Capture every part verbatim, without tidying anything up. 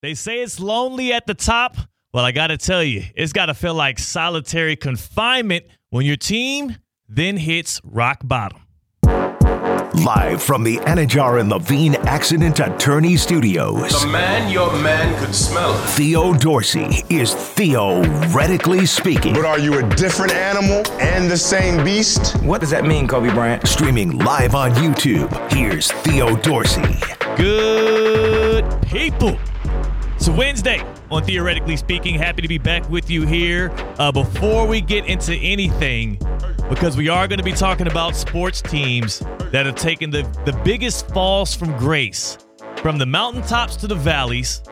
They say it's lonely at the top. Well, I got to tell you, it's got to feel like solitary confinement when your team then hits rock bottom. Live from the Anajar and Levine Accident Attorney Studios. The man your man could smell. Theo Dorsey is theoretically speaking. But are you a different animal and the same beast? What does that mean, Kobe Bryant? Streaming live on YouTube. Here's Theo Dorsey. Good people. It's Wednesday on Theoretically Speaking. Happy to be back with you here. Uh, before we get into anything, because we are going to be talking about sports teams that have taken the, the biggest falls from grace, from the mountaintops to the valleys,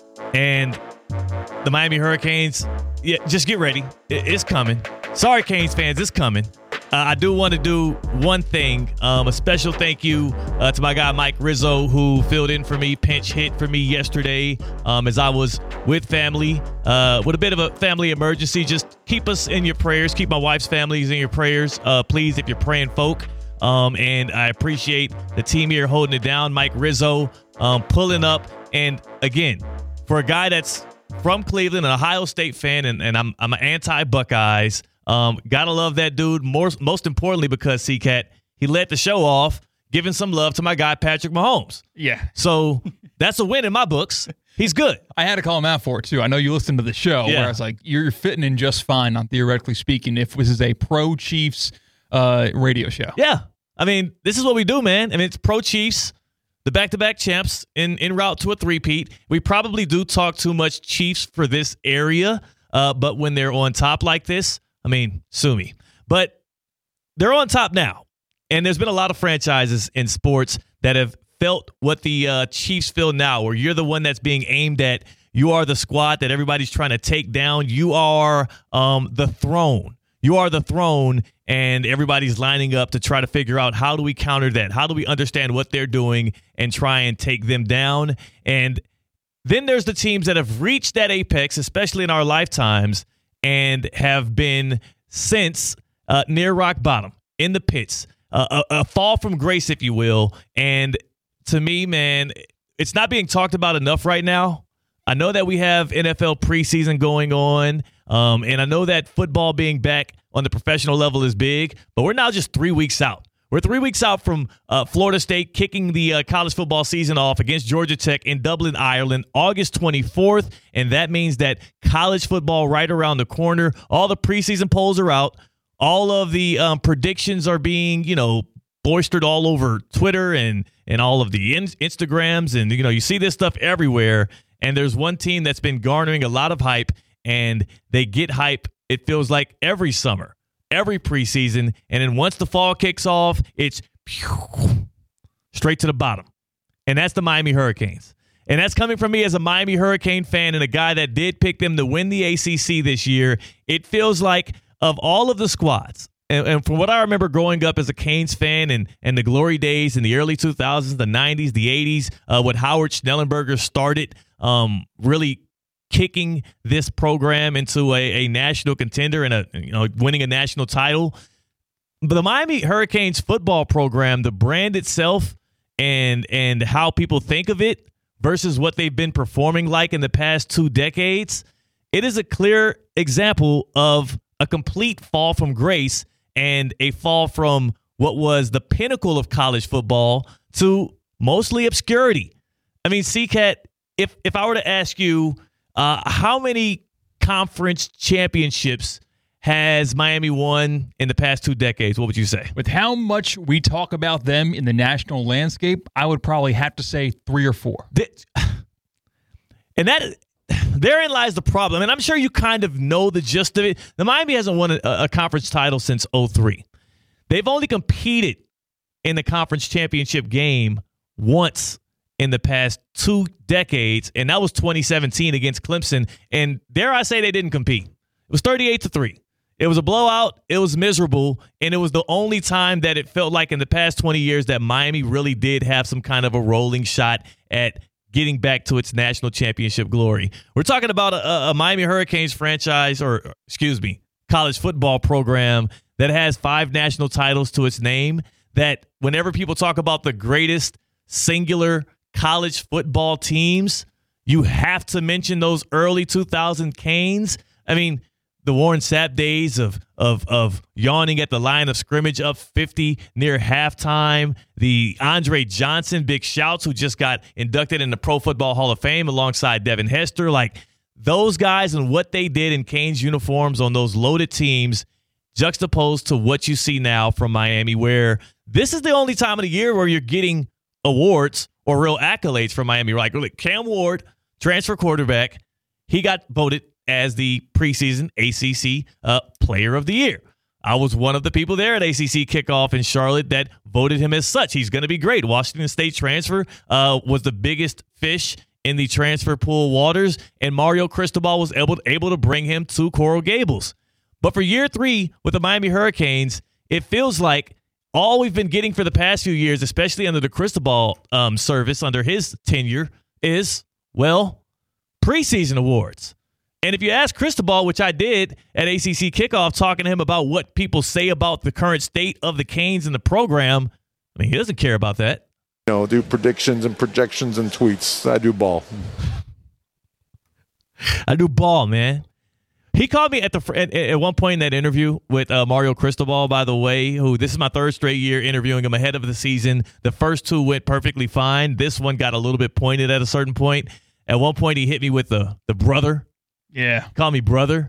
and the Miami Hurricanes. Yeah, just get ready. It, it's coming. Sorry, Canes fans, it's coming. Uh, I do want to do one thing, um, a special thank you uh, to my guy Mike Rizzo, who filled in for me, pinch hit for me yesterday um, as I was with family, uh, with a bit of a family emergency. Just keep us in your prayers. Keep my wife's families in your prayers, uh, please, if you're praying folk. Um, and I appreciate the team here holding it down. Mike Rizzo um, pulling up. And again, for a guy that's from Cleveland, an Ohio State fan, and, and I'm I'm an anti-Buckeyes. Um, gotta love that dude. More, most importantly, because C-Cat, he led the show off, giving some love to my guy Patrick Mahomes. Yeah. So that's a win in my books. He's good. I had to call him out for it, too. I know you listened to the show Yeah. where I was like, you're fitting in just fine on Theoretically Speaking if this is a pro-Chiefs uh, radio show. Yeah. I mean, this is what we do, man. I mean, it's pro Chiefs, the back-to-back champs in, en route to a three-peat. We probably do talk too much Chiefs for this area, uh, but when they're on top like this, I mean, sue me. But they're on top now. And there's been a lot of franchises in sports that have felt what the uh, Chiefs feel now, where you're the one that's being aimed at. You are the squad that everybody's trying to take down. You are um, the throne. You are the throne, and everybody's lining up to try to figure out, how do we counter that? How do we understand what they're doing and try and take them down? And then there's the teams that have reached that apex, especially in our lifetimes, and have been since uh, near rock bottom, in the pits, uh, a, a fall from grace, if you will. And to me, man, it's not being talked about enough right now. I know that we have N F L preseason going on, um, and I know that football being back on the professional level is big, but we're now just three weeks out. We're three weeks out from uh, Florida State kicking the uh, college football season off against Georgia Tech in Dublin, Ireland, August twenty-fourth, and that means that college football right around the corner. All the preseason polls are out. All of the um, predictions are being, you know, boistered all over Twitter and and all of the in- Instagrams, and you know, you see this stuff everywhere. And there's one team that's been garnering a lot of hype, and they get hype, it feels like, every summer, every preseason, and then once the fall kicks off, it's straight to the bottom. And that's the Miami Hurricanes. And that's coming from me as a Miami Hurricane fan and a guy that did pick them to win the A C C this year. It feels like, of all of the squads, and, and from what I remember growing up as a Canes fan and, and the glory days in the early two thousands, the nineties, the eighties, uh, when Howard Schnellenberger started um, really kicking this program into a, a national contender and a you know winning a national title. But the Miami Hurricanes football program, the brand itself, and and how people think of it versus what they've been performing like in the past two decades, it is a clear example of a complete fall from grace and a fall from what was the pinnacle of college football to mostly obscurity. I mean, C-Cat, if if I were to ask you, uh, how many conference championships has Miami won in the past two decades, what would you say? With how much we talk about them in the national landscape, I would probably have to say three or four. And that, therein lies the problem. And I'm sure you kind of know the gist of it. The Miami hasn't won a, a conference title since oh three. They've only competed in the conference championship game once in the past two decades, and that was twenty seventeen against Clemson. And dare I say they didn't compete. It was thirty-eight to three. It was a blowout. It was miserable. And it was the only time that it felt like in the past twenty years that Miami really did have some kind of a rolling shot at getting back to its national championship glory. We're talking about a, a Miami Hurricanes franchise, or excuse me, college football program that has five national titles to its name, that whenever people talk about the greatest singular college football teams, you have to mention those early two thousand Canes. I mean, the Warren Sapp days of of of yawning at the line of scrimmage up fifty near halftime. The Andre Johnson big shouts who just got inducted in the Pro Football Hall of Fame alongside Devin Hester. Like, those guys and what they did in Canes uniforms on those loaded teams juxtaposed to what you see now from Miami, where this is the only time of the year where you're getting awards or real accolades from Miami. Like, like Cam Ward, transfer quarterback, he got voted as the preseason A C C uh, Player of the Year. I was one of the people there at A C C kickoff in Charlotte that voted him as such. He's going to be great. Washington State transfer uh, was the biggest fish in the transfer pool waters, and Mario Cristobal was able, able to bring him to Coral Gables. But for year three with the Miami Hurricanes, it feels like all we've been getting for the past few years, especially under the Cristobal um, service, under his tenure, is, well, preseason awards. And if you ask Cristobal, which I did at A C C kickoff, talking to him about what people say about the current state of the Canes and the program, I mean, he doesn't care about that. You know, do predictions and projections and tweets. I do ball. I do ball, man. He called me at the at, at one point in that interview with uh, Mario Cristobal, by the way, who this is my third straight year interviewing him ahead of the season. The first two went perfectly fine. This one got a little bit pointed at a certain point. At one point, he hit me with the the brother. Yeah. Call me brother.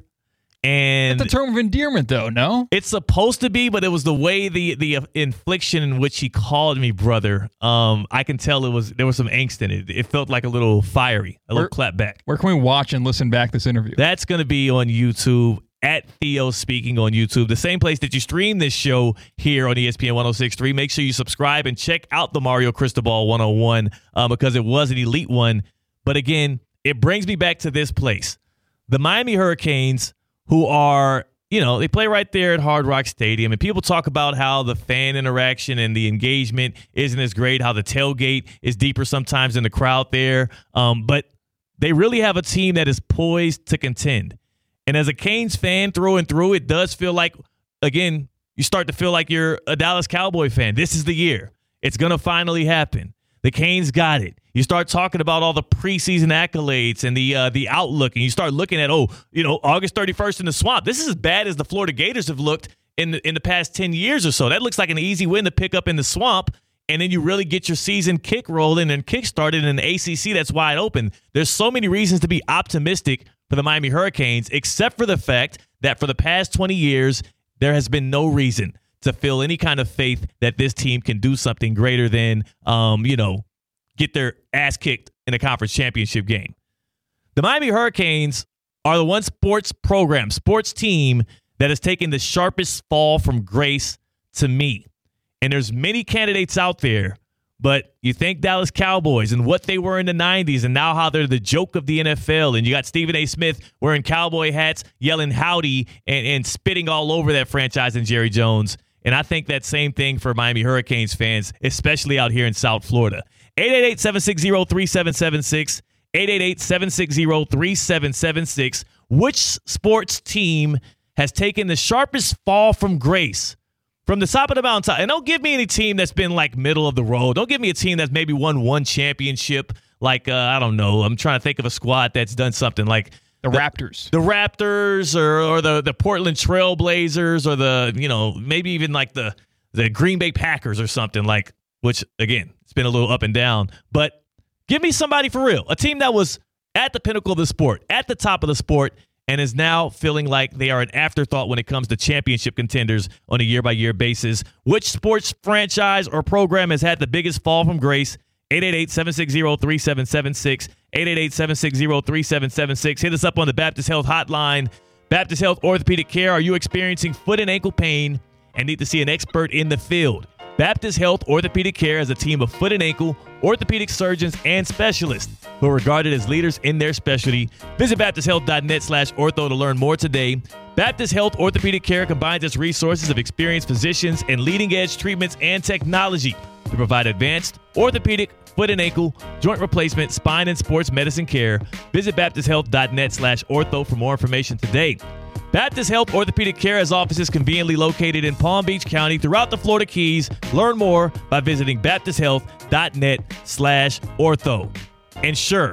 And that's a term of endearment, though, no? It's supposed to be, but it was the way the the infliction in which he called me brother. Um, I can tell it was there was some angst in it. It felt like a little fiery, a where, little clap back. Where can we watch and listen back this interview? That's going to be on YouTube, at Theo Speaking on YouTube, the same place that you stream this show here on E S P N one oh six point three. Make sure you subscribe and check out the Mario Cristobal one oh one um, because it was an elite one. But again, it brings me back to this place. The Miami Hurricanes, who are, you know, they play right there at Hard Rock Stadium, and people talk about how the fan interaction and the engagement isn't as great, how the tailgate is deeper sometimes than the crowd there. Um, but they really have a team that is poised to contend. And as a Canes fan through and through, it does feel like, again, you start to feel like you're a Dallas Cowboy fan. This is the year. It's going to finally happen. The Canes got it. You start talking about all the preseason accolades and the uh, the outlook, and you start looking at, oh, you know, August thirty-first in the Swamp. This is as bad as the Florida Gators have looked in the, in the past ten years or so. That looks like an easy win to pick up in the Swamp, and then you really get your season kick rolling and kick started in an A C C that's wide open. There's so many reasons to be optimistic for the Miami Hurricanes, except for the fact that for the past twenty years, there has been no reason to feel any kind of faith that this team can do something greater than, um, you know, get their ass kicked in a conference championship game. The Miami Hurricanes are the one sports program, sports team that has taken the sharpest fall from grace to me. And there's many candidates out there, but you think Dallas Cowboys and what they were in the nineties and now how they're the joke of the N F L. And you got Stephen A. Smith wearing cowboy hats, yelling howdy and, and spitting all over that franchise and Jerry Jones. And I think that same thing for Miami Hurricanes fans, especially out here in South Florida. eight eight eight, seven six zero, three seven seven six. eight eight eight, seven six zero, three seven seven six. Which sports team has taken the sharpest fall from grace from the top of the mountaintop? And don't give me any team that's been like middle of the road. Don't give me a team that's maybe won one championship. Like, uh, I don't know. I'm trying to think of a squad that's done something like the, the Raptors. The Raptors or, or the, the Portland Trail Blazers or the, you know, maybe even like the, the Green Bay Packers or something like, which, again, it's been a little up and down. But give me somebody for real. A team that was at the pinnacle of the sport, at the top of the sport, and is now feeling like they are an afterthought when it comes to championship contenders on a year-by-year basis. Which sports franchise or program has had the biggest fall from grace? eight eight eight, seven six zero, three seven seven six. eight eight eight, seven six zero, three seven seven six. Hit us up on the Baptist Health Hotline. Baptist Health Orthopedic Care. Are you experiencing foot and ankle pain and need to see an expert in the field? Baptist Health Orthopedic Care has a team of foot and ankle orthopedic surgeons and specialists who are regarded as leaders in their specialty. Visit baptist health dot net slash ortho to learn more today. Baptist Health Orthopedic Care combines its resources of experienced physicians and leading-edge treatments and technology to provide advanced orthopedic, foot and ankle, joint replacement, spine, and sports medicine care. Visit baptist health dot net slash ortho for more information today. Baptist Health Orthopedic Care has offices conveniently located in Palm Beach County throughout the Florida Keys. Learn more by visiting baptist health dot net slash ortho. And sure,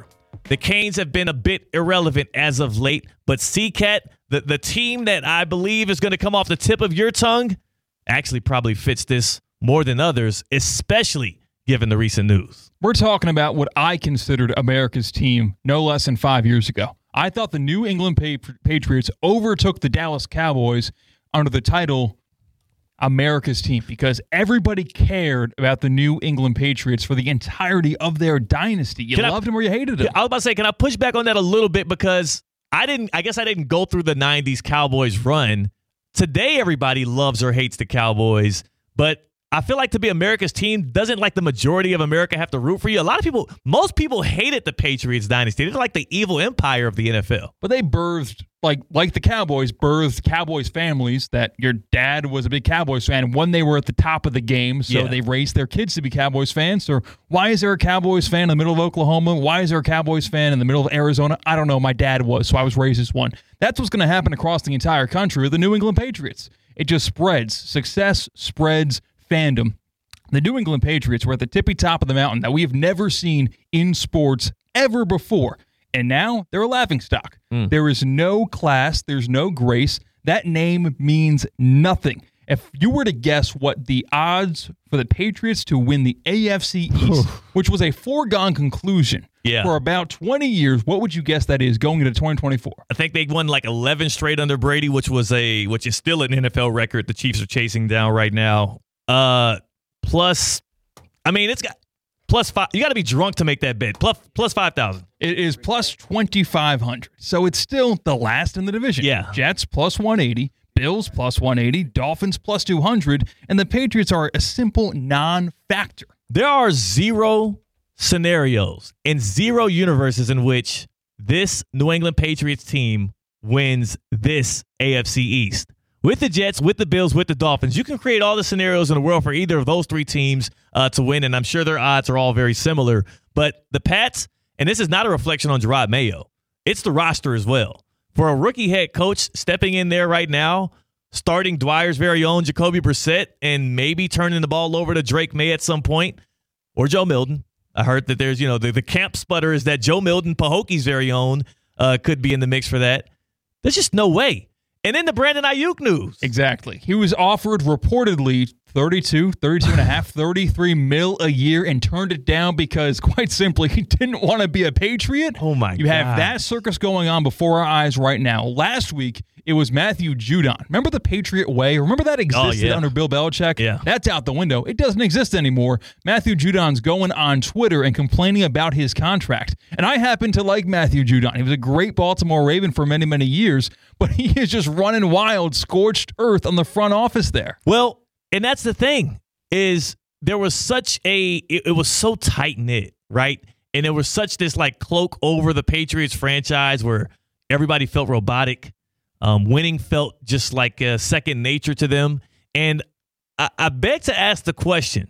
The Canes have been a bit irrelevant as of late, but C-Cat, the, the team that I believe is going to come off the tip of your tongue, actually probably fits this more than others, especially given the recent news. We're talking about what I considered America's team no less than five years ago. I thought the New England Patriots overtook the Dallas Cowboys under the title America's team because everybody cared about the New England Patriots for the entirety of their dynasty. You Can loved I, them or you hated them. I was about to say, can I push back on that a little bit because I didn't. I guess I didn't go through the nineties Cowboys run. Today, everybody loves or hates the Cowboys, but I feel like to be America's team, doesn't like the majority of America have to root for you? A lot of people, most people hated the Patriots dynasty. They're like the evil empire of the N F L. But they birthed, like like the Cowboys, birthed Cowboys families that your dad was a big Cowboys fan when they were at the top of the game, so Yeah. they raised their kids to be Cowboys fans. Or why is there a Cowboys fan in the middle of Oklahoma? Why is there a Cowboys fan in the middle of Arizona? I don't know. My dad was, so I was raised as one. That's what's going to happen across the entire country with the New England Patriots. It just spreads. Success spreads fandom. The New England Patriots were at the tippy top of the mountain that we have never seen in sports ever before. And now they're a laughingstock. Mm. There is no class. There's no grace. That name means nothing. If you were to guess what the odds for the Patriots to win the A F C East, which was a foregone conclusion yeah. for about twenty years, what would you guess that is going into twenty twenty-four? I think they won like eleven straight under Brady, which was a which is still an N F L record the Chiefs are chasing down right now. Uh, plus, I mean, it's got plus five. You got to be drunk to make that bet. Plus, plus five thousand. It is plus twenty-five hundred. So it's still the last in the division. Yeah. Jets plus one eighty, Bills plus one eighty, Dolphins plus two hundred, and the Patriots are a simple non-factor. There are zero scenarios and zero universes in which this New England Patriots team wins this A F C East. With the Jets, with the Bills, with the Dolphins, you can create all the scenarios in the world for either of those three teams uh, to win, and I'm sure their odds are all very similar. But the Pats, and this is not a reflection on Gerard Mayo, it's the roster as well. For a rookie head coach stepping in there right now, starting Dwyer's very own Jacoby Brissett, and maybe turning the ball over to Drake May at some point, or Joe Milton. I heard that there's, you know, the, the camp sputter is that Joe Milton, Pahokie's very own, uh, could be in the mix for that. There's just no way. And then the Brandon Ayuk news. Exactly. He was offered reportedly thirty-two, thirty-two and a half, thirty-three mil a year and turned it down because, quite simply, he didn't want to be a Patriot. Oh, my You God. have that circus going on before our eyes right now. Last week, it was Matthew Judon. Remember the Patriot way? Remember that existed Oh, yeah. under Bill Belichick? Yeah. That's out the window. It doesn't exist anymore. Matthew Judon's going on Twitter and complaining about his contract. And I happen to like Matthew Judon. He was a great Baltimore Raven for many, many years, but he is just running wild, scorched earth on the front office there. Well, and that's the thing, is there was such a, it, it was so tight-knit, right? And there was such this like cloak over the Patriots franchise where everybody felt robotic. Um, winning felt just like a second nature to them. And I, I beg to ask the question,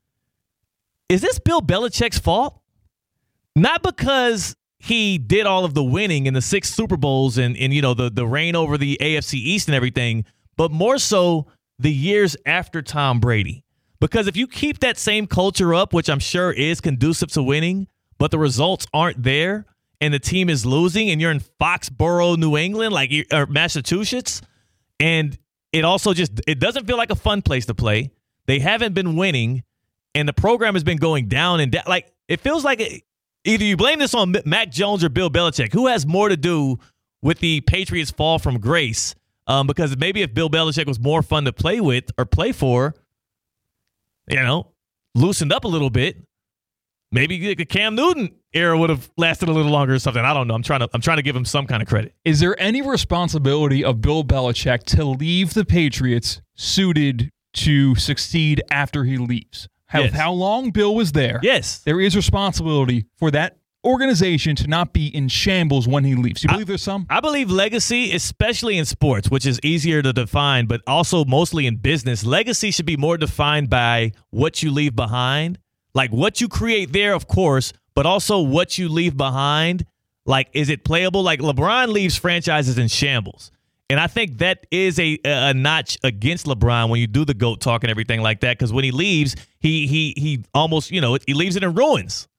is this Bill Belichick's fault? Not because he did all of the winning in the six Super Bowls and, and you know, the, the reign over the A F C East and everything, but more so the years after Tom Brady. Because if you keep that same culture up, which I'm sure is conducive to winning, but the results aren't there, and the team is losing, and you're in Foxborough, New England, like or Massachusetts, and it also just it doesn't feel like a fun place to play. They haven't been winning, and the program has been going down and down. Like it feels like it, either you blame this on Mac Jones or Bill Belichick, who has more to do with the Patriots' fall from grace. Um, because maybe if Bill Belichick was more fun to play with or play for, you know, loosened up a little bit, maybe the Cam Newton era would have lasted a little longer or something. I don't know. I'm trying to I'm trying to give him some kind of credit. Is there any responsibility of Bill Belichick to leave the Patriots suited to succeed after he leaves? How, Yes. how long Bill was there? Yes. There is responsibility for that organization to not be in shambles when he leaves. You believe there's some? I believe legacy, especially in sports, which is easier to define, but also mostly in business, legacy should be more defined by what you leave behind. Like what you create there, of course, but also what you leave behind. Like, is it playable? Like LeBron leaves franchises in shambles. And I think that is a a notch against LeBron when you do the GOAT talk and everything like that, because when he leaves, he he he almost, you know, he leaves it in ruins.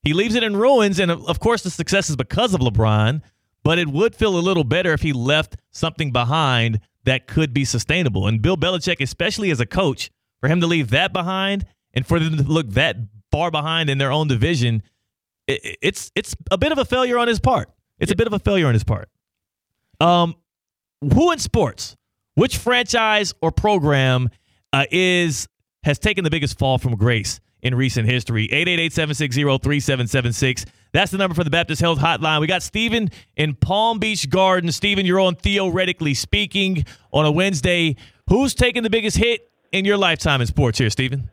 He leaves it in ruins, and of course the success is because of LeBron, but it would feel a little better if he left something behind that could be sustainable. And Bill Belichick, especially as a coach, for him to leave that behind and for them to look that far behind in their own division, it, it's it's a bit of a failure on his part. It's a bit of a failure on his part. Um, who in sports, which franchise or program uh, is has taken the biggest fall from grace in recent history? eight eight eight, seven six zero, three seven seven six. That's the number for the Baptist Health Hotline. We got Stephen in Palm Beach Gardens. Stephen, you're on Theoretically Speaking on a Wednesday. Who's taking the biggest hit in your lifetime in sports here, Stephen?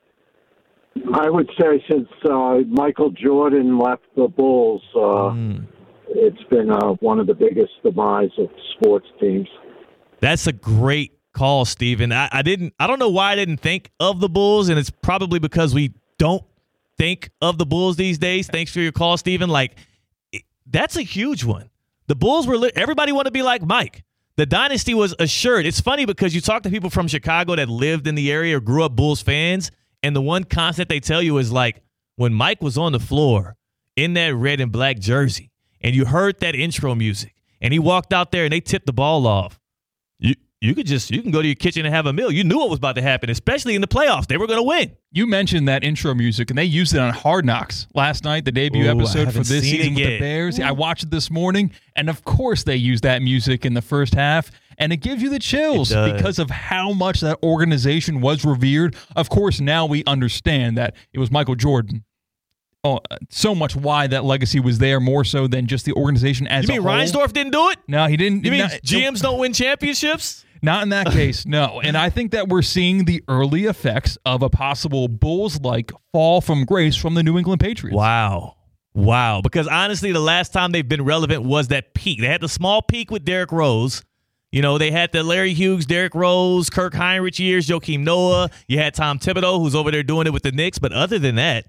I would say since uh, Michael Jordan left the Bulls, uh, mm. it's been uh, one of the biggest demise of sports teams. That's a great call, Stephen. I, I didn't. I don't know why I didn't think of the Bulls, and it's probably because we don't think of the Bulls these days. Thanks for your call, Stephen. Like, it, that's a huge one. The Bulls were. Li- everybody wanted to be like Mike. The dynasty was assured. It's funny because you talk to people from Chicago that lived in the area or grew up Bulls fans, and the one constant they tell you is like, when Mike was on the floor in that red and black jersey, and you heard that intro music, and he walked out there and they tipped the ball off, you you could just you can go to your kitchen and have a meal. You knew what was about to happen, especially in the playoffs. They were going to win. You mentioned that intro music, and they used it on Hard Knocks last night, the debut Ooh, episode for this season with the Bears. Ooh. I watched it this morning, and of course they used that music in the first half, and it gives you the chills because of how much that organization was revered. Of course, now we understand that it was Michael Jordan. Oh, so much why that legacy was there, more so than just the organization as a whole. You mean Reinsdorf didn't do it? No, he didn't. You mean not, G Ms don't win championships? Not in that case, no. And I think that we're seeing the early effects of a possible Bulls-like fall from grace from the New England Patriots. Wow. Wow. Because honestly, the last time they've been relevant was that peak. They had the small peak with Derrick Rose. You know, they had the Larry Hughes, Derrick Rose, Kirk Heinrich years, Joakim Noah. You had Tom Thibodeau, who's over there doing it with the Knicks. But other than that,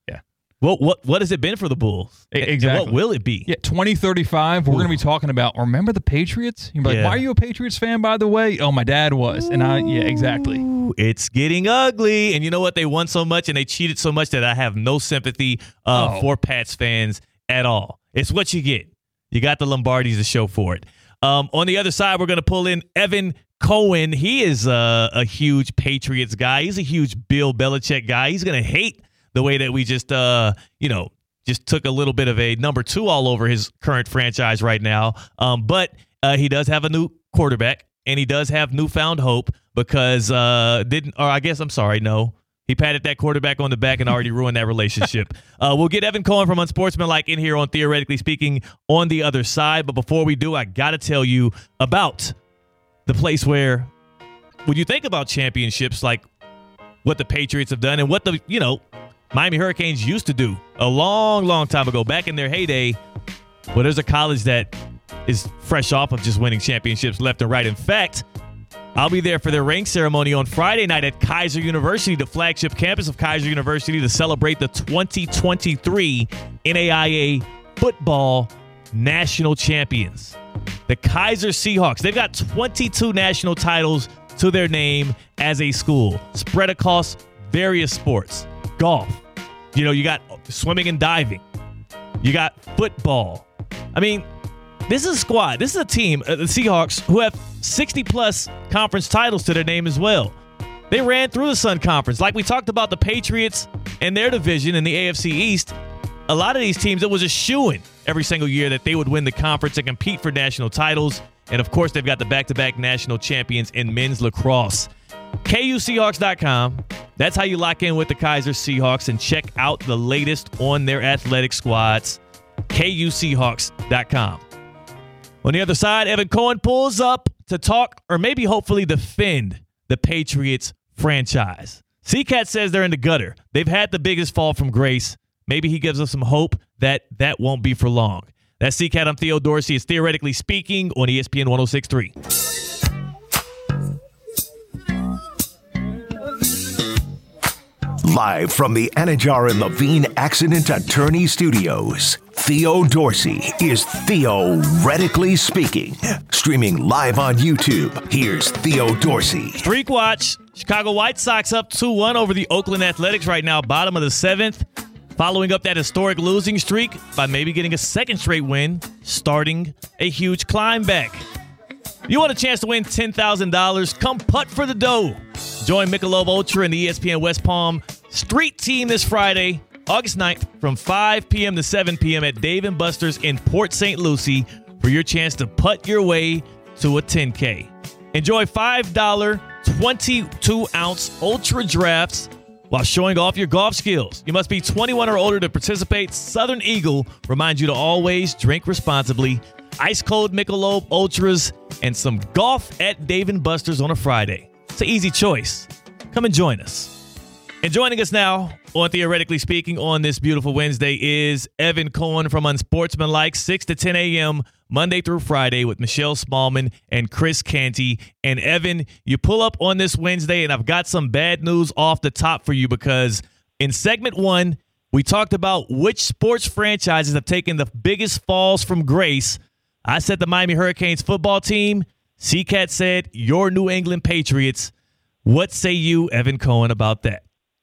What what what has it been for the Bulls? Exactly. And what will it be? Yeah, twenty thirty-five, we're going to be talking about, remember the Patriots? You're like, yeah. Why are you a Patriots fan, by the way? Oh, my dad was. And I, yeah, exactly. Ooh, it's getting ugly. And you know what? They won so much and they cheated so much that I have no sympathy uh, oh. for Pats fans at all. It's what you get. You got the Lombardis to show for it. Um, on the other side, we're going to pull in Evan Cohen. He is uh, a huge Patriots guy. He's a huge Bill Belichick guy. He's going to hate the way that we just, uh, you know, just took a little bit of a number two all over his current franchise right now. Um, but uh, he does have a new quarterback, and he does have newfound hope because uh, didn't, or I guess I'm sorry, no, he patted that quarterback on the back and already ruined that relationship. Uh, we'll get Evan Cohen from Unsportsmanlike in here on Theoretically Speaking on the other side. But before we do, I got to tell you about the place where, when you think about championships, like what the Patriots have done and what the, you know, Miami Hurricanes used to do a long, long time ago, back in their heyday. Well, there's a college that is fresh off of just winning championships left and right. In fact, I'll be there for their ring ceremony on Friday night at Kaiser University, the flagship campus of Kaiser University, to celebrate the twenty twenty-three N A I A football national champions. The Kaiser Seahawks. They've got twenty-two national titles to their name as a school, spread across various sports. Golf. You know, you got swimming and diving. You got football. I mean, this is a squad. This is a team, uh, the Seahawks, who have sixty-plus conference titles to their name as well. They ran through the Sun Conference. Like we talked about the Patriots and their division in the A F C East, a lot of these teams, it was a shoo-in every single year that they would win the conference and compete for national titles. And, of course, they've got the back-to-back national champions in men's lacrosse. K U Seahawks dot com. That's how you lock in with the Kaiser Seahawks and check out the latest on their athletic squads. K U Seahawks dot com. On the other side, Evan Cohen pulls up to talk or maybe hopefully defend the Patriots franchise. C-Cat says they're in the gutter. They've had the biggest fall from grace. Maybe he gives us some hope that that won't be for long. That's C-Cat. I'm Theo Dorsey. It's Theoretically Speaking on E S P N one oh six point three. Live from the Anajar and Levine Accident Attorney Studios, Theo Dorsey is Theoretically Speaking. Streaming live on YouTube, here's Theo Dorsey. Streak watch. Chicago White Sox up two one over the Oakland Athletics right now, bottom of the seventh. following up that historic losing streak by maybe getting a second straight win, starting a huge climb back. You want a chance to win ten thousand dollars? Come putt for the dough. Join Michelob Ultra and the E S P N West Palm Street Team this Friday, August ninth, from five p.m. to seven p.m. at Dave and Buster's in Port Saint Lucie for your chance to putt your way to a ten K. Enjoy five dollars twenty-two ounce Ultra Drafts while showing off your golf skills. You must be twenty-one or older to participate. Southern Eagle reminds you to always drink responsibly. Ice cold Michelob Ultras and some golf at Dave and Buster's on a Friday. It's an easy choice. Come and join us. And joining us now on Theoretically Speaking on this beautiful Wednesday is Evan Cohen from Unsportsmanlike, six to ten a.m. Monday through Friday with Michelle Smallman and Chris Canty. And Evan, you pull up on this Wednesday, and I've got some bad news off the top for you because in segment one, we talked about which sports franchises have taken the biggest falls from grace. I said the Miami Hurricanes football team. C-Cat said your New England Patriots. What say you, Evan Cohen, about that?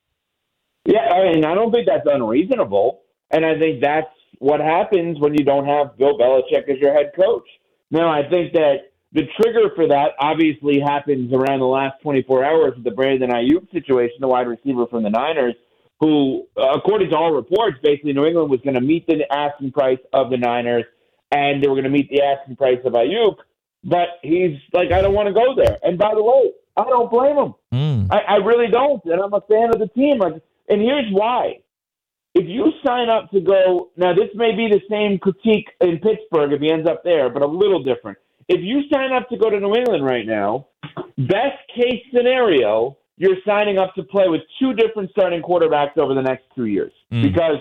Yeah, I mean, I don't think that's unreasonable. And I think that's what happens when you don't have Bill Belichick as your head coach. Now, I think that the trigger for that obviously happens around the last twenty-four hours with the Brandon Ayuk situation, the wide receiver from the Niners, who, according to all reports, basically New England was going to meet the asking price of the Niners, and they were going to meet the asking price of Ayuk. But he's like, I don't want to go there. And by the way, I don't blame him. Mm. I, I really don't. And I'm a fan of the team. Like, and here's why. If you sign up to go, now this may be the same critique in Pittsburgh if he ends up there, but a little different. If you sign up to go to New England right now, best case scenario, you're signing up to play with two different starting quarterbacks over the next two years. Mm. Because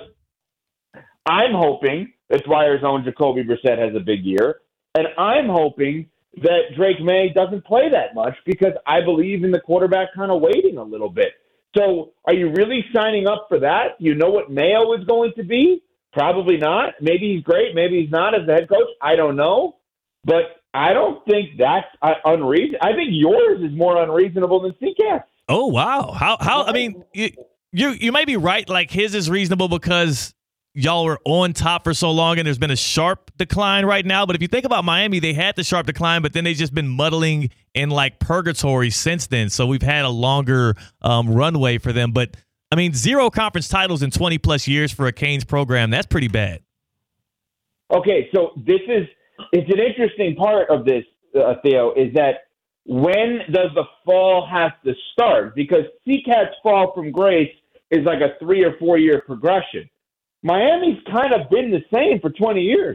I'm hoping that Dwyer's own Jacoby Brissett has a big year, and I'm hoping that Drake May doesn't play that much because I believe in the quarterback kind of waiting a little bit. So are you really signing up for that? You know what Mayo is going to be? Probably not. Maybe he's great. Maybe he's not as the head coach. I don't know. But I don't think that's uh, unreasonable. I think yours is more unreasonable than C K. Oh, wow. How, how, I mean, you, you, you may be right. Like his is reasonable because y'all were on top for so long and there's been a sharp decline right now. But if you think about Miami, they had the sharp decline, but then they've just been muddling in like purgatory since then. So we've had a longer um, runway for them. But I mean, zero conference titles in twenty plus years for a Canes program. That's pretty bad. Okay. So this is, it's an interesting part of this, uh, Theo, is that when does the fall have to start? Because C CAT's fall from grace is like a three or four year progression. Miami's kind of been the same for twenty years.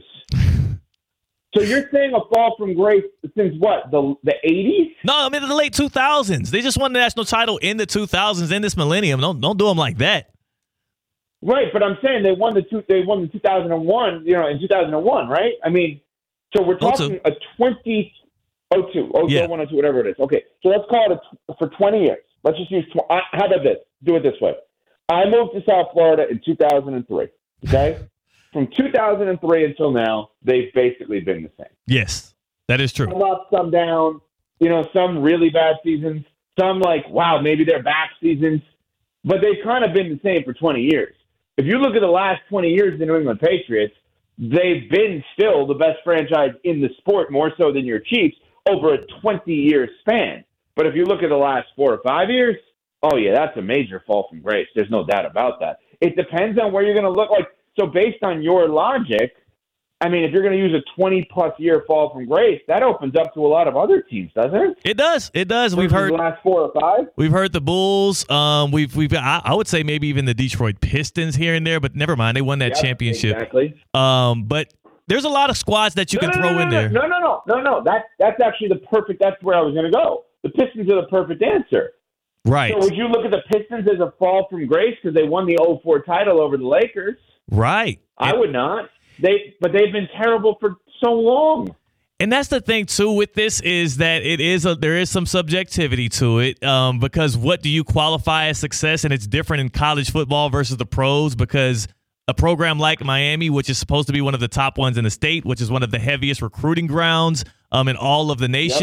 So you're saying a fall from grace since what, the the eighties? No, I mean the late two thousands. They just won the national title in the two thousands in this millennium. Don't don't do them like that. Right, but I'm saying they won the two they won the two thousand one, you know, in two thousand one, right? I mean, so we're talking a twenty oh two, oh two, yeah. oh one, oh two, whatever it is. Okay, so let's call it a, for twenty years. Let's just use tw- how about this? Do it this way. I moved to South Florida in two thousand three. Okay? From two thousand three until now, they've basically been the same. Yes, that is true. Some up, some down. You know, some really bad seasons. Some like, wow, maybe they're back seasons. But they've kind of been the same for twenty years. If you look at the last twenty years of the New England Patriots, they've been still the best franchise in the sport, more so than your Chiefs, over a twenty-year span. But if you look at the last four or five years, oh, yeah, that's a major fall from grace. There's no doubt about that. It depends on where you're going to look. Like, so based on your logic, I mean, if you're going to use a twenty-plus year fall from grace, that opens up to a lot of other teams, doesn't it? It does. It does. We've heard the last four or five. We've heard the Bulls. Um, we've we've. I, I would say maybe even the Detroit Pistons here and there, but never mind. They won that yeah, championship. Exactly. Um, but there's a lot of squads that you no, can no, throw no, in no, there. No, no, no, no, no. That's that's actually the perfect. That's where I was going to go. The Pistons are the perfect answer. Right. So would you look at the Pistons as a fall from grace because they won the oh four title over the Lakers? Right. I would not. They, but they've been terrible for so long. And that's the thing too with this is that it is a there is some subjectivity to it um, because what do you qualify as success? And it's different in college football versus the pros because a program like Miami, which is supposed to be one of the top ones in the state, which is one of the heaviest recruiting grounds um, in all of the nation. Yep.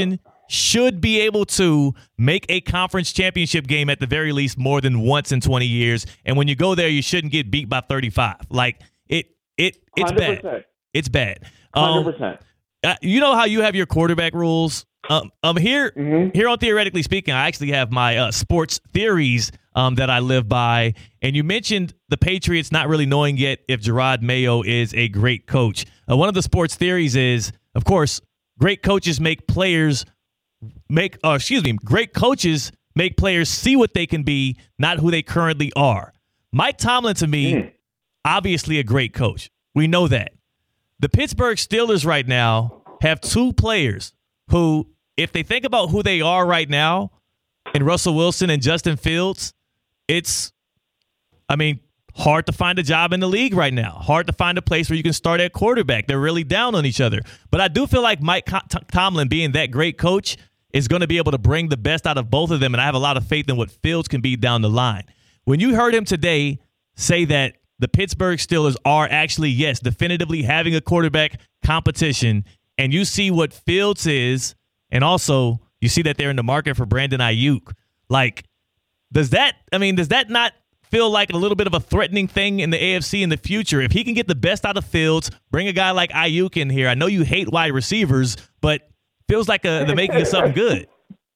should be able to make a conference championship game at the very least more than once in twenty years. And when you go there, you shouldn't get beat by thirty-five. Like it, it, it's one hundred percent. bad. It's bad. one Um, hundred percent. uh, you know how you have your quarterback rules. Um, um here, Mm-hmm. here on Theoretically Speaking, I actually have my uh, sports theories um that I live by. And you mentioned the Patriots not really knowing yet if Gerard Mayo is a great coach. Uh, one of the sports theories is, of course, great coaches make players make. Uh, excuse me, great coaches make players see what they can be, not who they currently are. Mike Tomlin, to me, Mm. obviously a great coach. We know that. The Pittsburgh Steelers right now have two players who, if they think about who they are right now, in Russell Wilson and Justin Fields, it's, I mean, hard to find a job in the league right now. Hard to find a place where you can start at quarterback. They're really down on each other. But I do feel like Mike Tomlin, being that great coach, is going to be able to bring the best out of both of them, and I have a lot of faith in what Fields can be down the line. When you heard him today say that the Pittsburgh Steelers are actually, yes, definitively having a quarterback competition, and you see what Fields is, and also you see that they're in the market for Brandon Ayuk, like, does that, I mean, does that not feel like a little bit of a threatening thing in the A F C in the future? If he can get the best out of Fields, bring a guy like Ayuk in here. I know you hate wide receivers, but feels like a, the making of something good.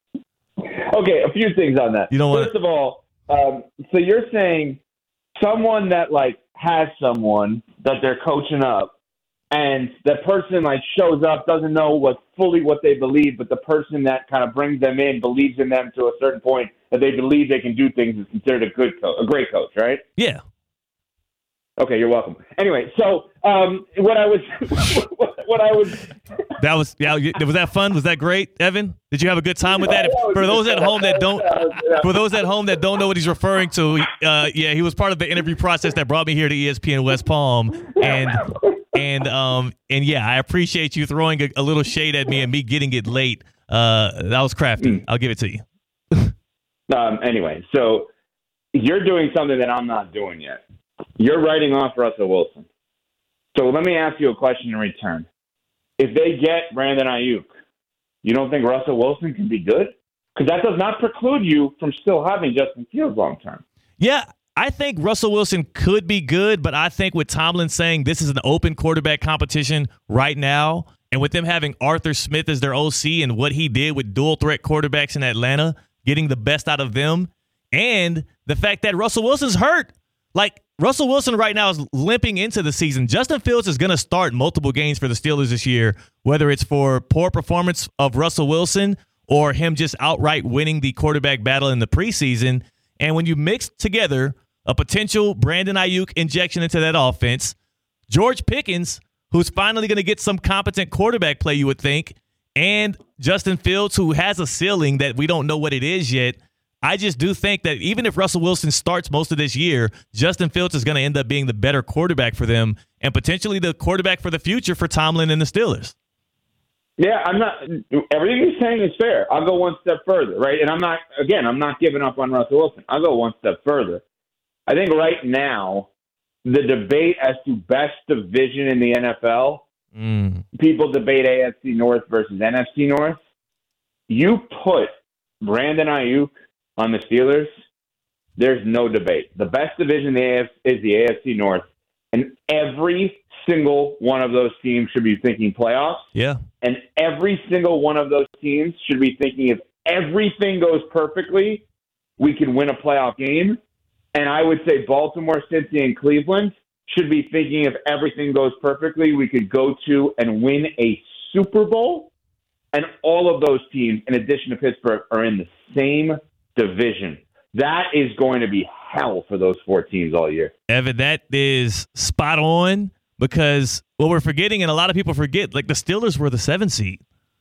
Okay, a few things on that. You don't First wanna- of all, um, so you're saying someone that like has someone that they're coaching up, and that person like shows up, doesn't know what fully what they believe, but the person that kind of brings them in believes in them to a certain point that they believe they can do things is considered a good coach, a great coach, right? Yeah. Okay, you're welcome. Anyway, so um, what I was, what I was, That was yeah. Was that fun? Was that great, Evan? Did you have a good time with that? If, for those at home that don't, for those at home that don't know what he's referring to, uh, yeah, he was part of the interview process that brought me here to E S P N West Palm, and and um and yeah, I appreciate you throwing a, a little shade at me and me getting it late. Uh, that was crafty. I'll give it to you. um, anyway, so you're doing something that I'm not doing yet. You're writing off Russell Wilson. So let me ask you a question in return. If they get Brandon Ayuk, you don't think Russell Wilson can be good? Because that does not preclude you from still having Justin Fields long term. Yeah, I think Russell Wilson could be good, but I think with Tomlin saying this is an open quarterback competition right now, and with them having Arthur Smith as their O C and what he did with dual threat quarterbacks in Atlanta, getting the best out of them, and the fact that Russell Wilson's hurt. Like, Russell Wilson right now is limping into the season. Justin Fields is going to start multiple games for the Steelers this year, whether it's for poor performance of Russell Wilson or him just outright winning the quarterback battle in the preseason. And when you mix together a potential Brandon Ayuk injection into that offense, George Pickens, who's finally going to get some competent quarterback play, you would think, and Justin Fields, who has a ceiling that we don't know what it is yet, I just do think that even if Russell Wilson starts most of this year, Justin Fields is going to end up being the better quarterback for them and potentially the quarterback for the future for Tomlin and the Steelers. Yeah, I'm not. Everything you're saying is fair. I'll go one step further, right? And I'm not. Again, I'm not giving up on Russell Wilson. I'll go one step further. I think right now the debate as to best division in the N F L, Mm. people debate A F C North versus N F C North. You put Brandon Ayuk on the Steelers, there's no debate. The best division in the A F C is the A F C North, and every single one of those teams should be thinking playoffs. Yeah. And every single one of those teams should be thinking if everything goes perfectly, we can win a playoff game. And I would say Baltimore, Cincy, and Cleveland should be thinking if everything goes perfectly, we could go to and win a Super Bowl. And all of those teams, in addition to Pittsburgh, are in the same division. That is going to be hell for those four teams all year. Evan, that is spot on, because what we're forgetting, and a lot of people forget, like the Steelers were the seven seed.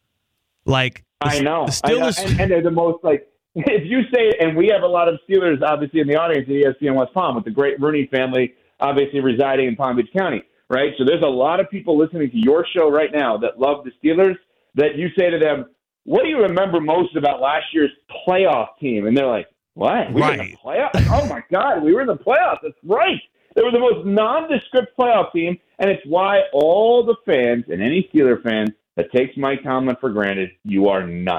Like the, I know. the Steelers, I know. And, and they're the most like. If you say, and we have a lot of Steelers obviously in the audience at E S P N West Palm with the great Rooney family obviously residing in Palm Beach County, right? So there's a lot of people listening to your show right now that love the Steelers. That you say to them, "What do you remember most about last year's playoff team?" And they're like, "What? We Right. were in the playoffs? Oh my God, we were in the playoffs. That's right. They were the most nondescript playoff team, and it's why all the fans and any Steeler fan that takes Mike Tomlin for granted, you are nuts.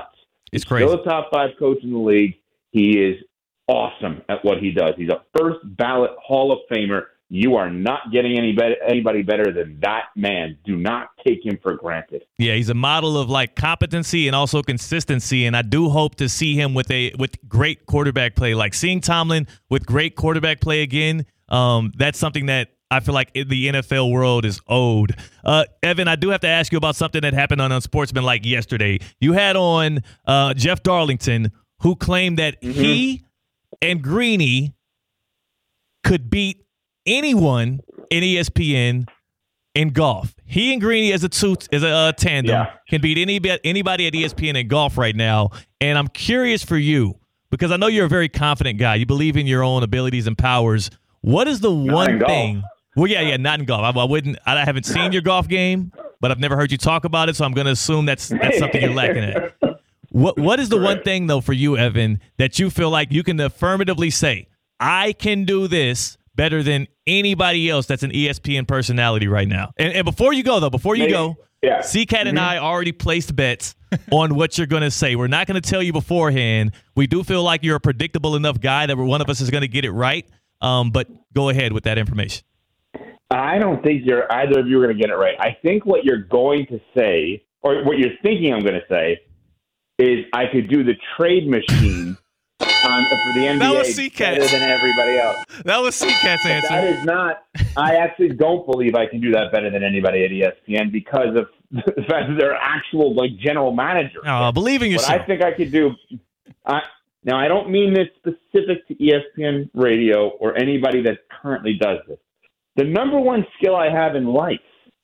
It's He's crazy. still a top five coach in the league. He is awesome at what he does. He's a first ballot Hall of Famer. You are not getting any better, anybody better than that man. Do not take him for granted. Yeah, he's a model of like competency and also consistency, and I do hope to see him with a with great quarterback play. Like seeing Tomlin with great quarterback play again, um, that's something that I feel like the N F L world is owed. Uh, Evan, I do have to ask you about something that happened on Unsportsmanlike yesterday. You had on uh, Jeff Darlington, who claimed that mm-hmm. he and Greeny could beat anyone in E S P N in golf. He and Greeny as a two, as a uh, tandem yeah. can beat any anybody at E S P N in golf right now. And I'm curious for you, because I know you're a very confident guy. You believe in your own abilities and powers. What is the not one thing? Well, yeah, yeah, not in golf. I, I wouldn't. I haven't seen your golf game, but I've never heard you talk about it. So I'm going to assume that's that's something you're lacking at. What What is the one thing though for you, Evan, that you feel like you can affirmatively say, I can do this better than anybody else that's an E S P N personality right now? And, and before you go, though, before you Maybe. go, yeah. C-Cat mm-hmm. and I already placed bets on what you're going to say. We're not going to tell you beforehand. We do feel like you're a predictable enough guy that one of us is going to get it right. Um, but go ahead with that information. I don't think you're either of you are going to get it right. I think what you're going to say, or what you're thinking I'm going to say, is I could do the trade machine on, for the N B A that was C-Cat. better than everybody else. That was C-Cat's But answer. that is not. I actually don't believe I can do that better than anybody at E S P N because of the fact that they're actual like general managers. Oh, believe in yourself. What I think I could do. I, now, I don't mean this specific to E S P N Radio or anybody that currently does this. The number one skill I have in life,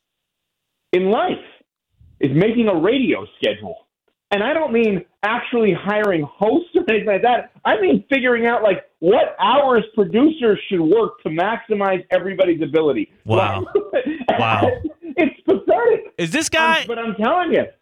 in life, is making a radio schedule. And I don't mean actually hiring hosts or anything like that. I mean figuring out, like, what hours producers should work to maximize everybody's ability. Wow. Wow. It's pathetic. Is this guy? I'm, but I'm telling you.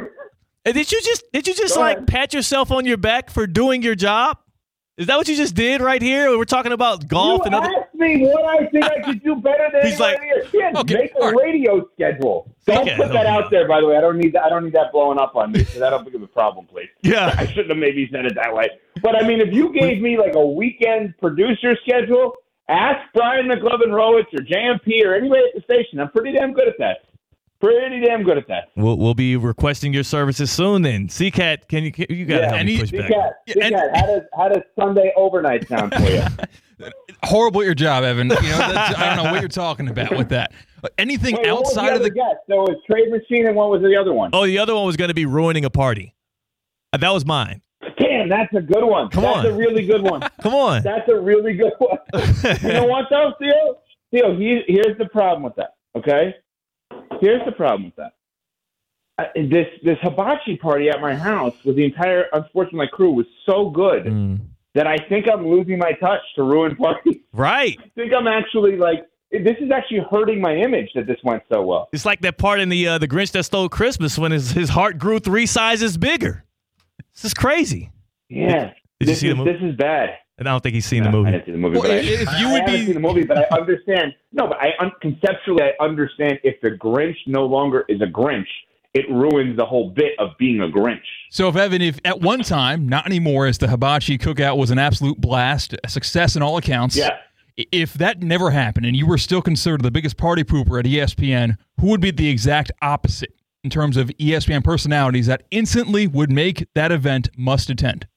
Did you just did you just Go like ahead. pat yourself on your back for doing your job? Is that what you just did right here? We're talking about golf You and other. asked me what I think I could do better than He's like, anybody else. okay, Make a all right. radio schedule. Don't Okay, put that okay. out there, by the way. I don't need that. I don't need that blowing up on me because I don't think it's a problem, please. Yeah. I shouldn't have maybe said it that way. But I mean, if you gave me like a weekend producer schedule, ask Brian McLovin Rowitz or J M P or anybody at the station. I'm pretty damn good at that. Pretty damn good at that. We'll we'll be requesting your services soon. Then C-Cat, can you can, you got to Yeah. help And me he- push back? C-Cat, C-Cat, and- how does how does Sunday overnight sound for you? Horrible at your job, Evan. You know, that's, I don't know what you're talking about with that. But anything Wait, what was outside the of the other guess? So it was Trade Machine, and what was the other one? Oh, the other one was going to be ruining a party. Uh, that was mine. Damn, that's a good one. Come that's on. a really good one. Come on. That's a really good one. You know what, though, Theo? Theo, he, here's the problem with that, okay? Here's the problem with that. Uh, this this hibachi party at my house with the entire Unsportsmanlike crew was so good Mm. that I think I'm losing my touch to ruin parties. Right. I think I'm actually, like, this is actually hurting my image that this went so well. It's like that part in the uh, the Grinch That Stole Christmas when his his heart grew three sizes bigger. This is crazy. Yeah. Did you this see the is, movie? This is bad. And I don't think he's seen No, the movie. I didn't see the movie. Well, but I, if you I, would I haven't be- seen the movie, but I understand. No, but I un- conceptually I understand if the Grinch no longer is a Grinch, it ruins the whole bit of being a Grinch. So, if Evan, if at one time, not anymore, as the hibachi cookout was an absolute blast, a success in all accounts. Yeah. If that never happened and you were still considered the biggest party pooper at E S P N, who would be the exact opposite in terms of E S P N personalities that instantly would make that event must attend?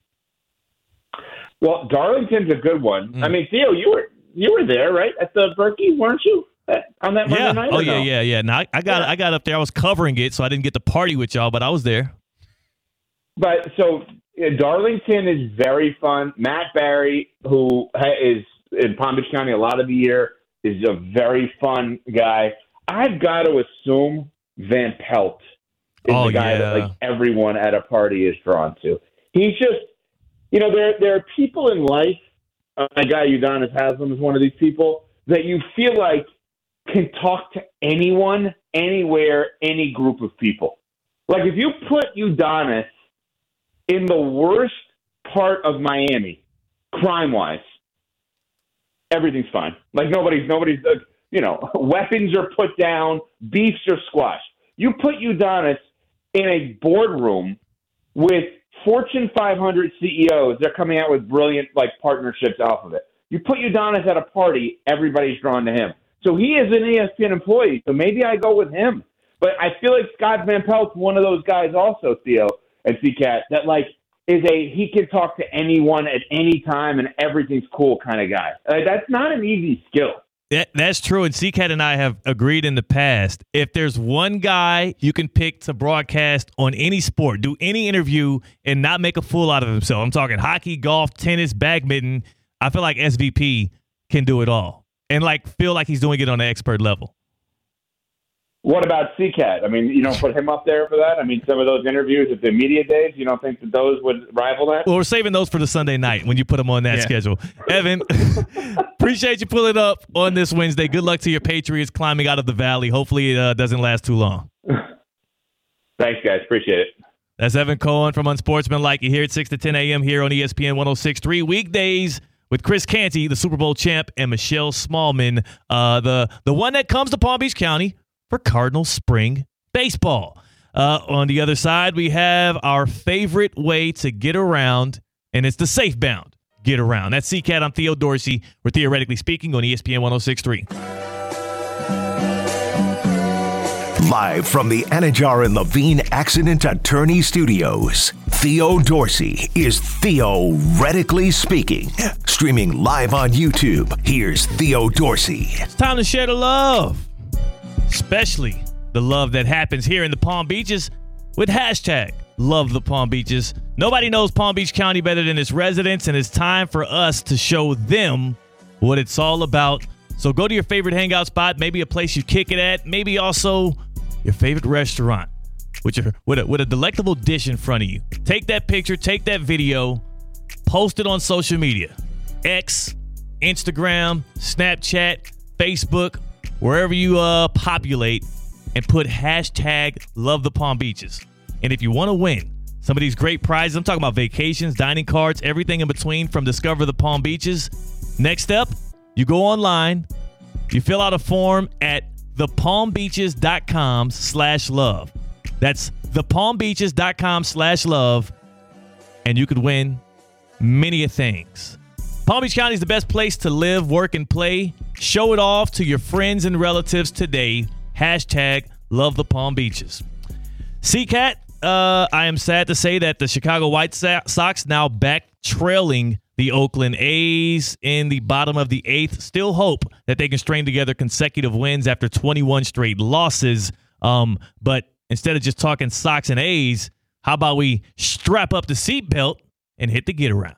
Well, Darlington's a good one. Mm. I mean, Theo, you were you were there, right, at the Berkey, weren't you? At, on that Monday Yeah. night? Oh or yeah, no? yeah, yeah. Now I, I got Yeah. I got up there. I was covering it, so I didn't get to party with y'all, but I was there. But so uh, Darlington is very fun. Matt Barry, who ha- is in Palm Beach County a lot of the year, is a very fun guy. I've got to assume Van Pelt is Oh, the guy that yeah. like everyone at a party is drawn to. He's just, you know, there there are people in life. Uh, my guy Udonis Haslam is one of these people that you feel like can talk to anyone, anywhere, any group of people. Like if you put Udonis in the worst part of Miami, crime-wise, everything's fine. Like nobody's, nobody's, uh, you know, weapons are put down, beefs are squashed. You put Udonis in a boardroom with Fortune five hundred C E Os, they're coming out with brilliant like partnerships off of it. You put Udonis at a party, everybody's drawn to him. So he is an E S P N employee, so maybe I go with him. But I feel like Scott Van Pelt's one of those guys also, Theo and C-Cat, that like is a he can talk to anyone at any time and everything's cool kind of guy. Uh, that's not an easy skill. That, that's true, and C-Cat and I have agreed in the past, if there's one guy you can pick to broadcast on any sport, do any interview, and not make a fool out of himself, I'm talking hockey, golf, tennis, badminton, I feel like S V P can do it all and like feel like he's doing it on an expert level. What about C-Cat? I mean, you don't put him up there for that? I mean, some of those interviews at the media days, you don't think that those would rival that? Well, we're saving those for the Sunday night when you put them on that yeah. schedule. Evan, appreciate you pulling up on this Wednesday. Good luck to your Patriots climbing out of the valley. Hopefully it uh, doesn't last too long. Thanks, guys. Appreciate it. That's Evan Cohen from Unsportsmanlike. You hear it six to ten a.m. here on E S P N one oh six point three weekdays with Chris Canty, the Super Bowl champ, and Michelle Smallman, uh, the, the one that comes to Palm Beach County for Cardinal Spring Baseball. Uh, on the other side, we have our favorite way to get around, and it's the safe-bound get around. That's C-Cat. I'm Theo Dorsey. We're Theoretically Speaking on E S P N one oh six point three. Live from the Anajar and Levine Accident Attorney Studios, Theo Dorsey is Theoretically Speaking. Streaming live on YouTube, here's Theo Dorsey. It's time to share the love. Especially the love that happens here in the Palm Beaches with hashtag Love the Palm Beaches. Nobody knows Palm Beach County better than its residents, and it's time for us to show them what it's all about. So go to your favorite hangout spot, maybe a place you kick it at, maybe also your favorite restaurant with, your, with, a, with a delectable dish in front of you. Take that picture, take that video, post it on social media. X, Instagram, Snapchat, Facebook, wherever you uh, populate, and put hashtag Love the Palm Beaches. And if you want to win some of these great prizes, I'm talking about vacations, dining cards, everything in between from Discover the Palm Beaches. Next step, you go online, you fill out a form at thepalmbeaches.com slash love. That's thepalmbeaches.com slash love, and you could win many a things. Palm Beach County is the best place to live, work, and play. Show it off to your friends and relatives today. Hashtag Love the Palm Beaches. C-Cat, uh, I am sad to say that the Chicago White Sox now back trailing the Oakland A's in the bottom of the eighth. Still hope that they can string together consecutive wins after twenty-one straight losses. Um, but instead of just talking Sox and A's, how about we strap up the seatbelt and hit the get around?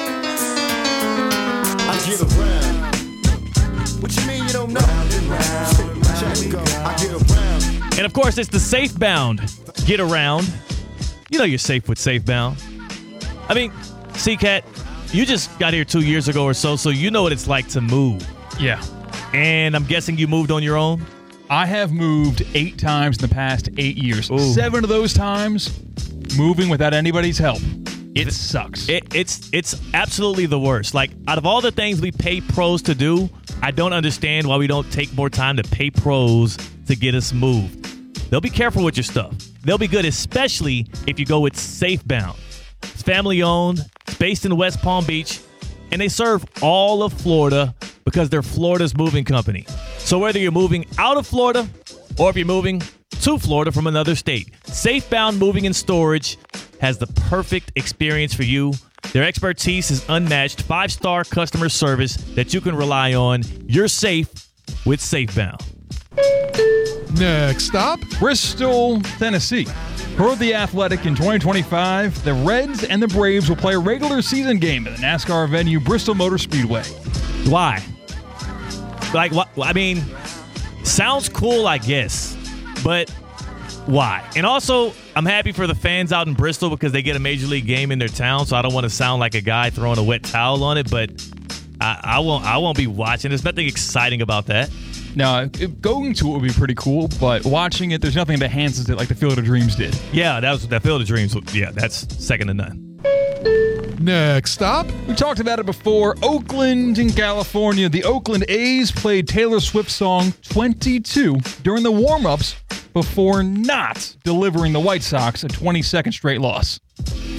I get around. What you mean you don't know? Round and round, check it go. I get around. And of course, it's the safe-bound get around. You know you're safe with safe-bound. I mean, C-Cat, you just got here two years ago or so, so you know what it's like to move. Yeah. And I'm guessing you moved on your own? I have moved eight times in the past eight years. Ooh. Seven of those times moving without anybody's help. It sucks. It, it's it's absolutely the worst. Like, out of all the things we pay pros to do, I don't understand why we don't take more time to pay pros to get us moved. They'll be careful with your stuff. They'll be good, especially if you go with Safebound. It's family-owned, it's based in West Palm Beach, and they serve all of Florida because they're Florida's moving company. So whether you're moving out of Florida or if you're moving to Florida from another state, Safebound Moving and Storage has the perfect experience for you. Their expertise is unmatched, five-star customer service that you can rely on. You're safe with Safebound. Next stop, Bristol, Tennessee. Per The Athletic in twenty twenty-five, the Reds and the Braves will play a regular season game at the NASCAR venue Bristol Motor Speedway. Why? Like, what? I mean, sounds cool, I guess, but why? And also, I'm happy for the fans out in Bristol because they get a major league game in their town, so I don't want to sound like a guy throwing a wet towel on it, but I, I won't I won't be watching. There's nothing exciting about that. Now, going to it would be pretty cool, but watching it, there's nothing that enhances it like the Field of Dreams did. Yeah, that was that Field of Dreams. Yeah, that's second to none. Next stop. We talked about it before. Oakland in California. The Oakland A's played Taylor Swift's song twenty-two during the warm-ups before not delivering the White Sox a twenty-second straight loss.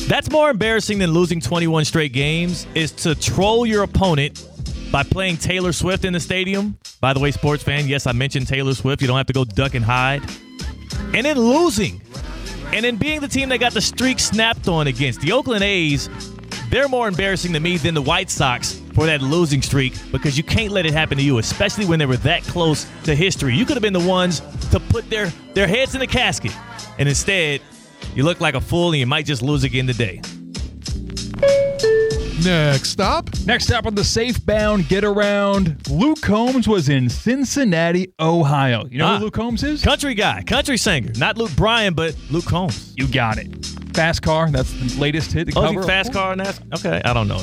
That's more embarrassing than losing twenty-one straight games, is to troll your opponent by playing Taylor Swift in the stadium. By the way, sports fan, yes, I mentioned Taylor Swift. You don't have to go duck and hide. And then losing. And then being the team that got the streak snapped on against. The Oakland A's, they're more embarrassing to me than the White Sox for that losing streak, because you can't let it happen to you, especially when they were that close to history. You could have been the ones to put their, their heads in the casket. And instead, you look like a fool and you might just lose again today. Next stop. Next stop on the safe-bound get-around. Luke Combs was in Cincinnati, Ohio. You know ah, who Luke Combs is? Country guy, country singer. Not Luke Bryan, but Luke Combs. You got it. Fast Car, that's the latest hit. Oh, is he Fast Car, NASCAR? Okay, I don't know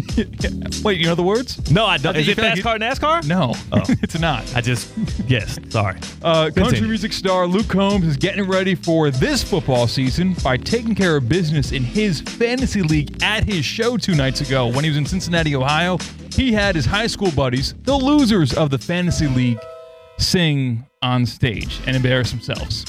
it. Wait, you know the words? No, I don't. Is it Fast like Car, NASCAR? No, oh. It's not. I just guessed. Sorry. Uh, country Continue. music star Luke Combs is getting ready for this football season by taking care of business in his fantasy league at his show two nights ago. When he was in Cincinnati, Ohio, he had his high school buddies, the losers of the fantasy league, sing on stage and embarrass themselves.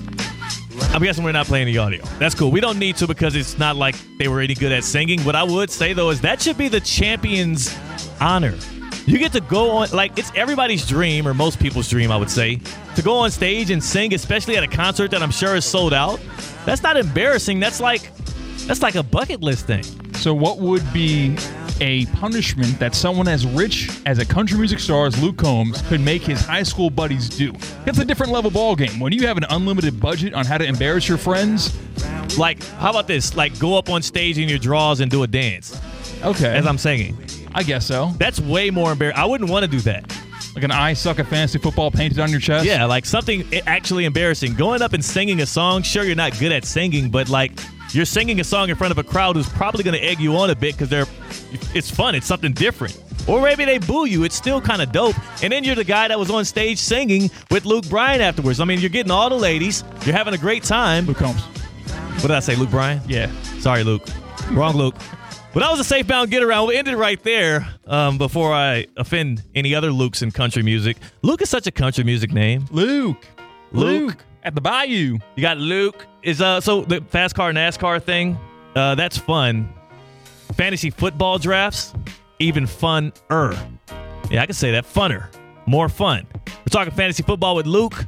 I'm guessing we're not playing the audio. That's cool. We don't need to, because it's not like they were any good at singing. What I would say, though, is that should be the champion's honor. You get to go on, like, it's everybody's dream, or most people's dream, I would say, to go on stage and sing, especially at a concert that I'm sure is sold out. That's not embarrassing. That's like, that's like a bucket list thing. So what would be a punishment that someone as rich as a country music star as Luke Combs could make his high school buddies do? It's a different level ball game. When you have an unlimited budget on how to embarrass your friends. Like, how about this? Like, go up on stage in your drawers and do a dance. Okay. As I'm singing. I guess so. That's way more embarrassing. I wouldn't want to do that. Like an I suck at fantasy football painted on your chest? Yeah, like something actually embarrassing. Going up and singing a song, sure, you're not good at singing, but like, you're singing a song in front of a crowd who's probably going to egg you on a bit because they're, it's fun. It's something different. Or maybe they boo you. It's still kind of dope. And then you're the guy that was on stage singing with Luke Bryan afterwards. I mean, you're getting all the ladies. You're having a great time. Luke Combs. What did I say, Luke Bryan? Yeah. Sorry, Luke. Wrong Luke. But that was a safe-bound get-around. We'll end it right there um, before I offend any other Lukes in country music. Luke is such a country music name. Luke. Luke. Luke. At the Bayou. You got Luke. Is uh So the Fast Car NASCAR thing, uh, that's fun. Fantasy football drafts, even fun-er. Yeah, I can say that. Funner. More fun. We're talking fantasy football with Luke.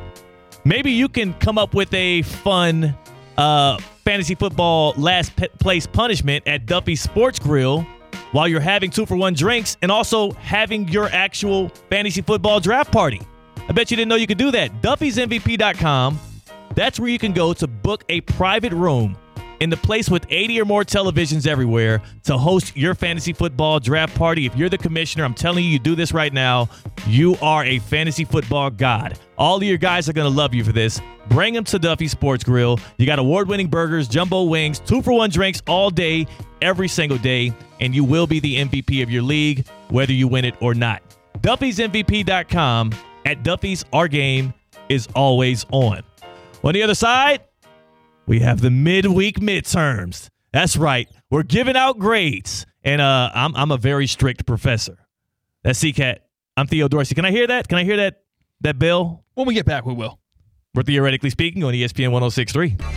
Maybe you can come up with a fun uh, fantasy football last pe- place punishment at Duffy's Sports Grill while you're having two-for-one drinks and also having your actual fantasy football draft party. I bet you didn't know you could do that. Duffys M V P dot com. That's where you can go to book a private room in the place with eighty or more televisions everywhere to host your fantasy football draft party. If you're the commissioner, I'm telling you, you do this right now. You are a fantasy football god. All of your guys are going to love you for this. Bring them to Duffy's Sports Grill. You got award-winning burgers, jumbo wings, two-for-one drinks all day, every single day, and you will be the M V P of your league, whether you win it or not. Duffys M V P dot com. At Duffy's, our game is always on. On the other side, we have the midweek midterms. That's right. We're giving out grades. And uh, I'm I'm a very strict professor. That's C-Cat. I'm Theo Dorsey. Can I hear that? Can I hear that that bell? When we get back, we will. We're Theoretically Speaking on E S P N one oh six point three.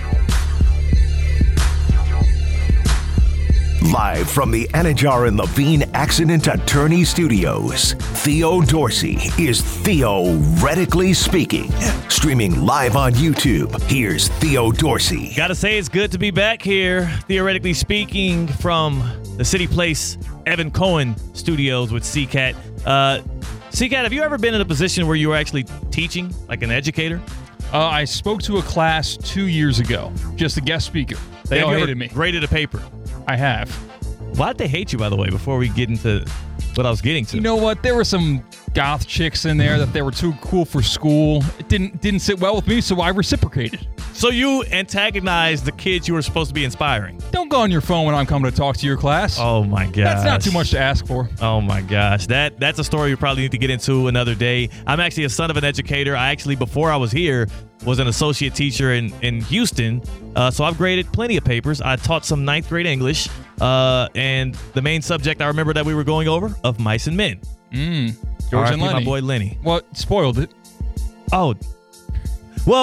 Live from the Anajar and Levine Accident Attorney Studios, Theo Dorsey is Theoretically Speaking. Streaming live on YouTube, here's Theo Dorsey. Gotta say, it's good to be back here, Theoretically Speaking, from the City Place Evan Cohen Studios with C-Cat. Uh, C-Cat, have you ever been in a position where you were actually teaching, like an educator? Uh, I spoke to a class two years ago, just a guest speaker. They have all you hated ever me. Graded a paper? I have. Why'd they hate you, by the way, before we get into what I was getting to? You know what? There were some goth chicks in there that they were too cool for school. It didn't didn't sit well with me, so I reciprocated. So you antagonized the kids you were supposed to be inspiring. Don't go on your phone when I'm coming to talk to your class. Oh, my gosh. That's not too much to ask for. Oh, my gosh. That That's a story we probably need to get into another day. I'm actually a son of an educator. I actually, before I was here, was an associate teacher in, in Houston. Uh, so I've graded plenty of papers. I taught some ninth grade English. Uh, and the main subject I remember that we were going over, Of Mice and Men. Mm. George and Lenny. My boy Lenny. What? Spoiled it. Oh. Well,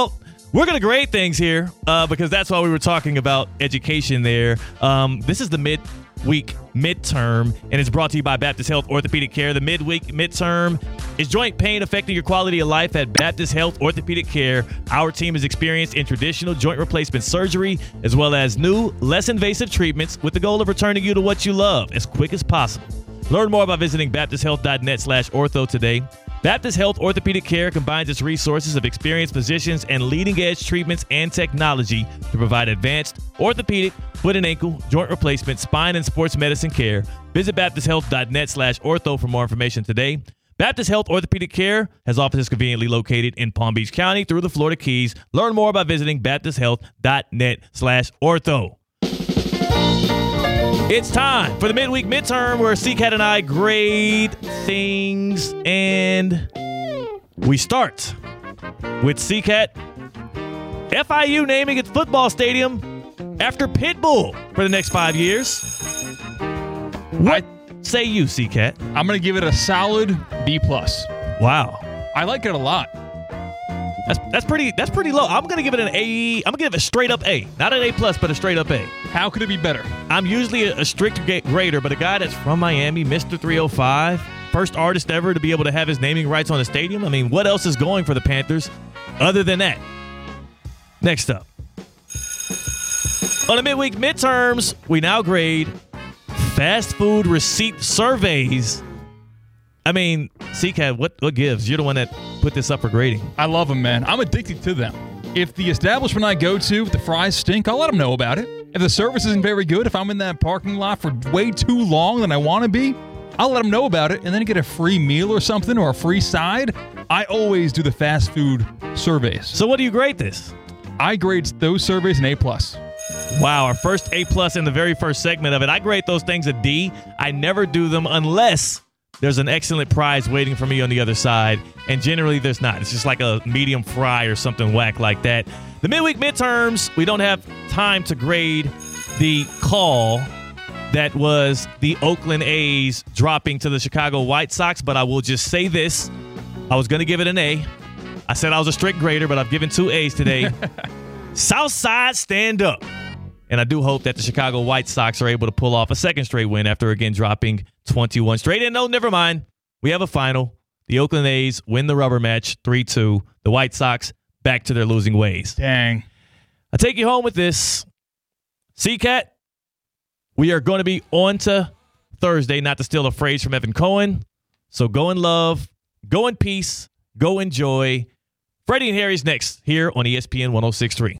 We're going to grade things here uh, because that's why we were talking about education there. Um, this is the midweek midterm, and it's brought to you by Baptist Health Orthopedic Care. The midweek midterm is joint pain affecting your quality of life at Baptist Health Orthopedic Care. Our team is experienced in traditional joint replacement surgery as well as new, less invasive treatments with the goal of returning you to what you love as quick as possible. Learn more by visiting baptist health dot net slash ortho today. Baptist Health Orthopedic Care combines its resources of experienced physicians and leading-edge treatments and technology to provide advanced orthopedic, foot and ankle, joint replacement, spine, and sports medicine care. Visit baptist health dot net slash ortho for more information today. Baptist Health Orthopedic Care has offices conveniently located in Palm Beach County through the Florida Keys. Learn more by visiting baptist health dot net slash ortho. It's time for the midweek midterm where C-Cat and I grade things, and we start with C-Cat. F I U naming its football stadium after Pitbull for the next five years. What I, say you, C-Cat? I'm going to give it a solid B plus. Wow. I like it a lot. That's that's pretty that's pretty low. I'm gonna give it an A. I'm gonna give it a straight up A, not an A plus, but a straight up A. How could it be better? I'm usually a, a strict grader, but a guy that's from Miami, Mister three oh five, first artist ever to be able to have his naming rights on a stadium. I mean, what else is going for the Panthers other than that? Next up, on the midweek midterms, we now grade fast food receipt surveys. I mean, C-Cat, what, what gives? You're the one that put this up for grading. I love them, man. I'm addicted to them. If the establishment I go to, if the fries stink, I'll let them know about it. If the service isn't very good, if I'm in that parking lot for way too long than I want to be, I'll let them know about it and then get a free meal or something or a free side. I always do the fast food surveys. So what do you grade this? I grade those surveys an A plus. Wow, our first A plus in the very first segment of it. I grade those things a D. I never do them unless there's an excellent prize waiting for me on the other side, and generally there's not. It's just like a medium fry or something whack like that. The midweek midterms, we don't have time to grade the call that was the Oakland A's dropping to the Chicago White Sox, but I will just say this. I was going to give it an A. I said I was a strict grader, but I've given two A's today. Southside, stand up. And I do hope that the Chicago White Sox are able to pull off a second straight win after again dropping twenty-one straight. And no, never mind. We have a final. The Oakland A's win the rubber match three two. The White Sox back to their losing ways. Dang. I'll take you home with this. C-Cat, we are going to be on to Thursday, not to steal a phrase from Evan Cohen. So go in love, go in peace, go enjoy. Freddie and Harry's next here on E S P N one oh six point three.